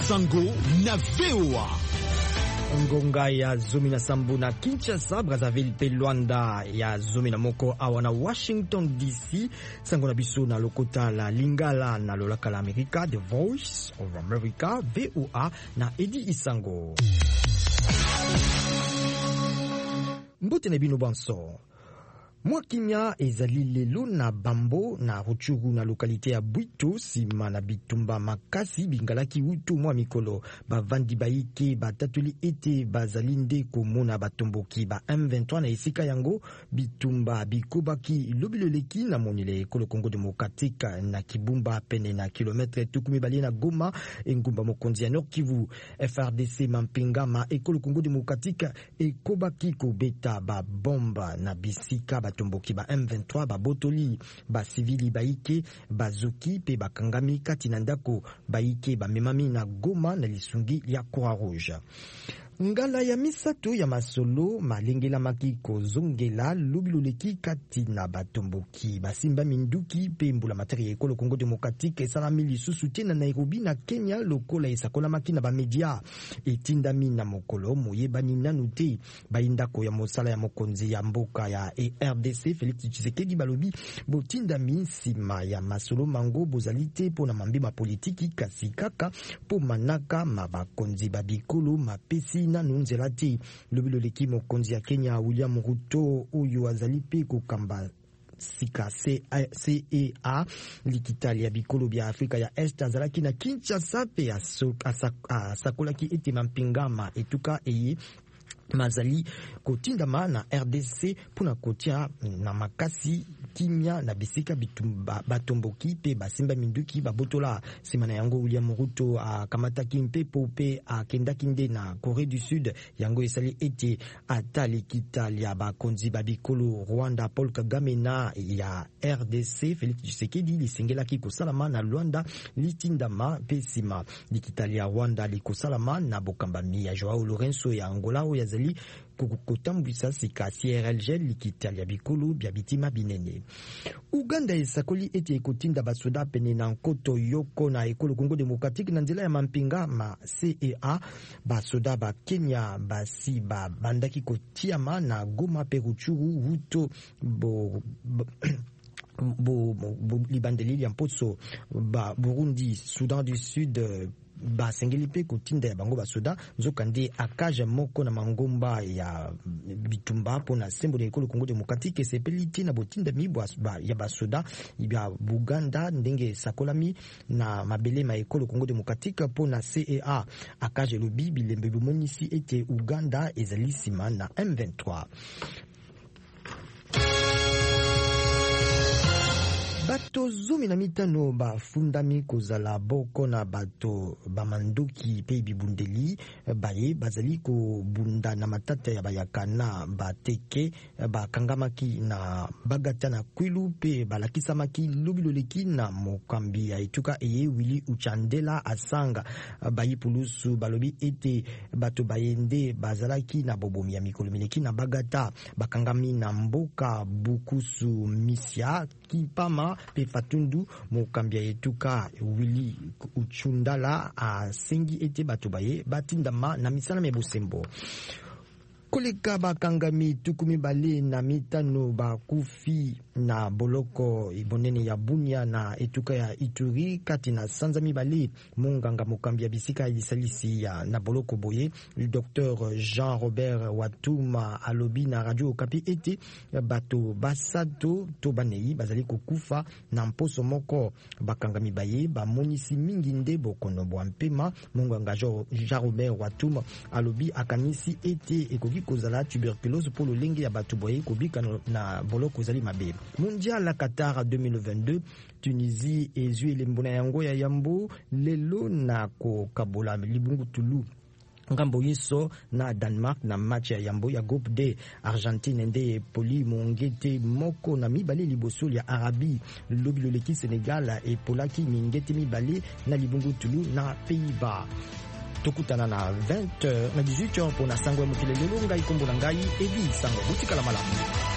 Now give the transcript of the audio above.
Sango na VOA. Ngonga ya zomi na sambu na Kinshasa, Brazzaville pe Luanda ya zomi na moko awa na Washington DC. Sango na biso na lokota la Lingala na lolaka la Amerika, The Voice of America, VOA na Edi Isango. Mbote na bino banso. Mwa kimia ezali lelo na Bambo na Rutshuru na lokalite ya Bwito sima na bitumba makasi bingalaki utu mwa mikolo bavandi baike batatuli ete bazali nde komona batomboki ba M23 na esika yango bitumba bikobaki lobiloleki na monile ekolo Kongo Demokratique na Kibumba pene na kilometre tukumi bali na Goma engumba mokonzi ya Nord Kivu. FRDC mampingama ekolo Kongo Demokratique ekobaki kobeta ba bomba na bisika batomboki ba M23 babotoli ba civili baike bazuki pe bakangami kati na ndako baike bamemami na Goma na lisungi ya Croix-Rouge. Ngala ya misato ya masolo malengela makiko zongela lubiloleki kati na batomboki basimba minduki pe mbula materi ekolo Kongo Demokratique salami lisusu te na Nairobi na Kenya lokola esakola makina ba media etindami na mokolo moyebani nanu te baindako ya mosala ya mokonzi ya mboka ya RDC Félix Tshisekedi balobi botindami sima ya masolo mango bozalite pona mambima politiki kasi kaka po manaka mabakonzi babikolo mapesi na nunzelati lobiloleki mokonzi ya Kenya William Ruto oyo azali pe kokamba sika CEA likitali ya bikolo bya Afrika ya Est azalaki na Kinshasa pe asakolaki ete mampingama etuka eye mazali kotindama na RDC puna kotia na makasi kimia na bisika bitumba batomboki pe basimba minduki babotola semana yango William Ruto akamataki mpepo pe akendaki nde na Corée du Sud yango esali ete atali kitali ya bakonzi babikolo Rwanda Paul Kagame na ya RDC Félix Tshisekedi lisengelaki kosalama na Luanda litindama pe sima likitali ya Rwanda likosalama na bokambami ya Joao Lourenço ya Angola o yazali kutambwisa sika CRLG likitali ya bikolo bya bitima binene. Uganda esakoli ete ekotinda basoda pene na nkoto yoko na ekolo Kongo Demokratique na nzela ya mampinga ma CEA basoda ba Kenya basi bandaki kotiama na Goma pe Rutshuru Wuto libandeli ya mposo ba Burundi Soudan du Sud ba sengelipe kutinda ya bango basoda nzokande akaja moko na mangomba ya bitumba pona sembo de ekolo Kongo Demokratique sepeliti na botinda mibwa ya basoda ya Buganda ndenge sakolami na mabele ma ekolo Kongo Demokratique pona CEA akaja lobi bilembe bimonisi ete Uganda ezali sima na M23. Bato zumi na mitano bafundami kozala boko na bato bamanduki pe bibundeli baye bazali kobunda na matata ya bayakana bateke bakangamaki na bagata na kwilu pe balakisamaki lobiloleki na mokambi ya etuka eye Willy Uchandela asanga bayi pulusu balobi ete bato bayende bazalaki na bobomi ya mikolo mineki na bagata bakangami na mboka bukusu misia kipama pe fatundu mokambia etuka Willy Uchundala asengi ete bato baye batindama na misala mebosembo. Koleka bakangami tukumi bale na mitano bakufi na boloko ibonene ya Bunia na etuka ya Ituri kati na sanza mibale munganga mokambi ya bisika ilisalisi ya na boloko boye le docteur Jean-Robert Watuma alobi na radio Okapi ete bato basato to banei bazali kokufa na mposo moko bakangami baye bamonisi mingi nde bokono bwa mpema munganga Jean-Robert Watuma alobi akanisi ete ekoki kozala tuberculose polo lenge ya bato boye kobika na boloko zali mabe. Mondial à Qatar 2022 Tunisie ezwi lembona yango ya yambo lelo na ko kabola libungu tulu ngambo yiso na Denmark na match ya yambo ya groupe D. Argentine nde poli mongete moko na mibale liboso ya Arabi lobiloleki Senegal e polaki mingete mibale na libungu tulu na Pays-Bas. Tokutana na 20h na 18h pour na sango ya mokile lelo ngai kombo na ngai Edi Sango butika la malamu.